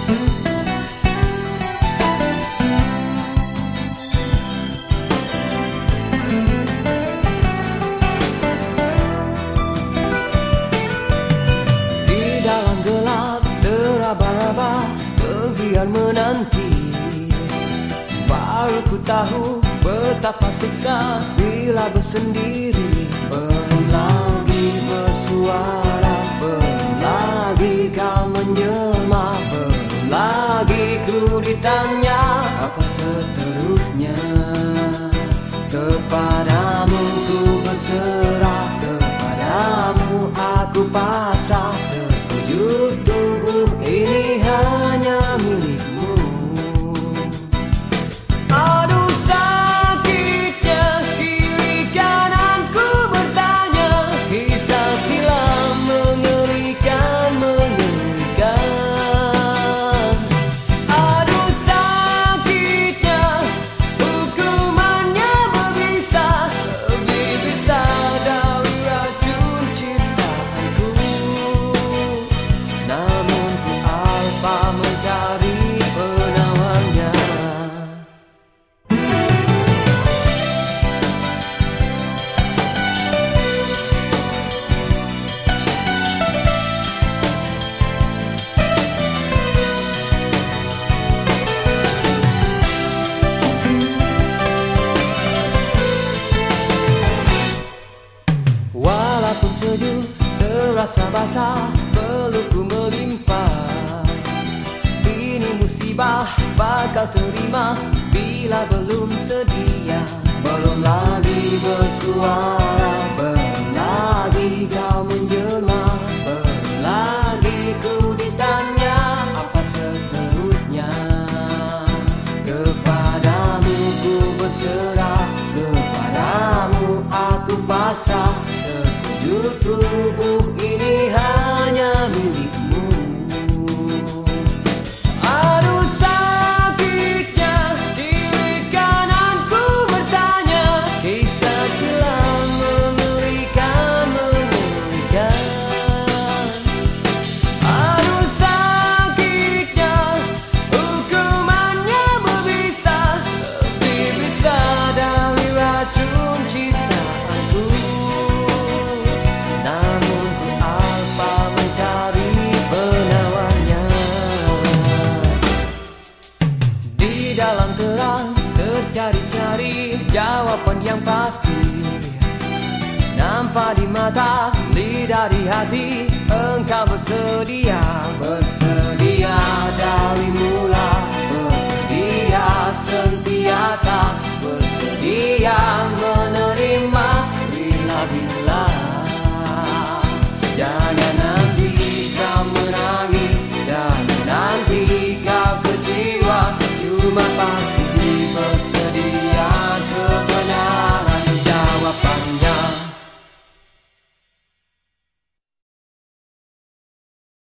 Raba-raba kemudian menanti, baru ku tahu betapa siksa bila bersendiri. Belum lagi bersuara, belum lagi kau menjelma, belum lagi ku ditanya apa seterusnya. Kepadamu ku berserah, kepadamu aku pasrah. Sekujur tubuh ini hanya milikmu. Aduh sakitnya kiri kananku bertanya, kisah silam mengerikan, mengerikan. Aduh sakitnya hukumannya berbisa, lebih bisa dari racun ciptaanku. Namun ku alpa mencari penawarnya. Walaupun sejuk terasa basah, pelukku melimpah. Ini musibah bakal terima bila belum sedia. Belum lagi bersuara, belum lagi kau menjelma, belum lagi ku ditanya apa seterusnya. Kepadamu ku berserah, kepadamu aku pasrah. Sekujur tubuh ini hanya milikmu. Aduh sakitnya kiri kananku bertanya, kisah silam mengerikan, mengerikan. Aduh sakitnya hukumannya berbisa, lebih bisa dari racun ciptaanku. Namun ku alpa mencari penawarnya. Di dalam terang tercari-cari jawaban yang pasti, nampak di mata, lidah di hati. Engkau bersedia, bersedia dari mula, bersedia sentiasa, bersedia menerima bila-bila. Jangan nanti kau menangis